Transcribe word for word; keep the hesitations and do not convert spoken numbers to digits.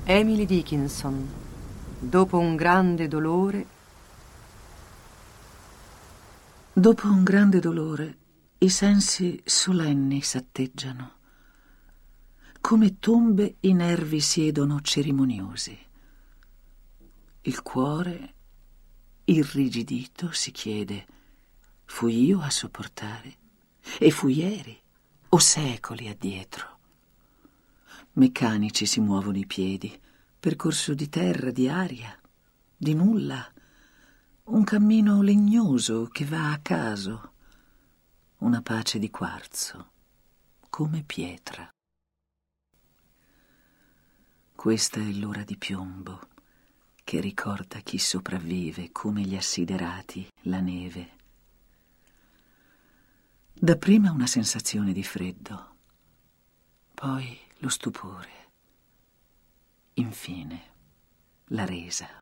Emily Dickinson. Dopo un grande dolore. Dopo un grande dolore, i sensi solenni s'atteggiano. Come tombe i nervi siedono cerimoniosi. Il cuore, irrigidito, si chiede: fui io a sopportare? E fu ieri o secoli addietro? Meccanici si muovono i piedi, percorso di terra, di aria, di nulla, un cammino legnoso che va a caso, una pace di quarzo, come pietra. Questa è l'ora di piombo che ricorda chi sopravvive come gli assiderati, la neve. Dapprima una sensazione di freddo, poi lo stupore, infine la resa.